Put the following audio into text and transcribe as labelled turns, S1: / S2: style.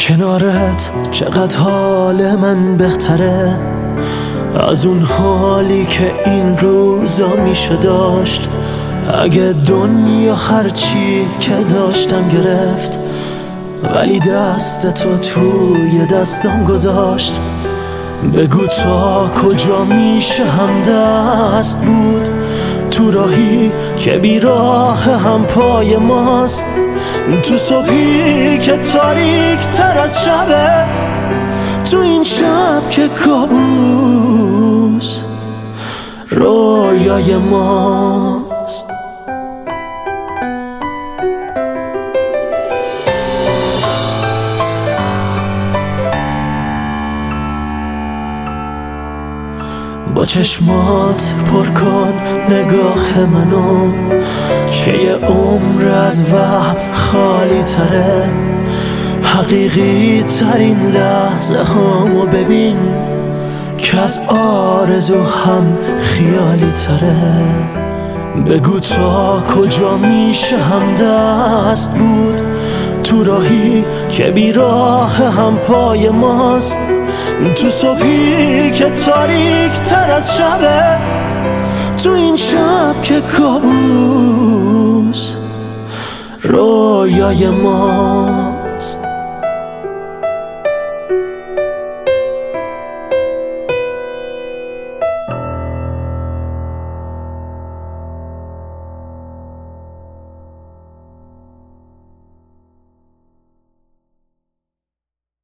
S1: کنارت چقدر حال من بهتره از اون حالی که این روزا میشه داشت. اگه دنیا هرچی که داشتم گرفت، ولی دست تو توی دستم گذاشت. بگو تا کجا میشه همدست بود تو راهی که بیراه هم پای ماست، تو صبحی که تاریک تر از شبه، تو این شب که کابوس رویای ماست. با چشمات پر کن نگاه منو که یه عمر از وهم خالی تره. حقیقی ترین لحظه هامو ببین که از آرزو هم خیالی تره. بگو تا کجا میشه همدست بود تو راهی که بیراه هم پای ماست، تو صبحی که تاریک تر از شبه، تو این شب که کابوس رویای ما.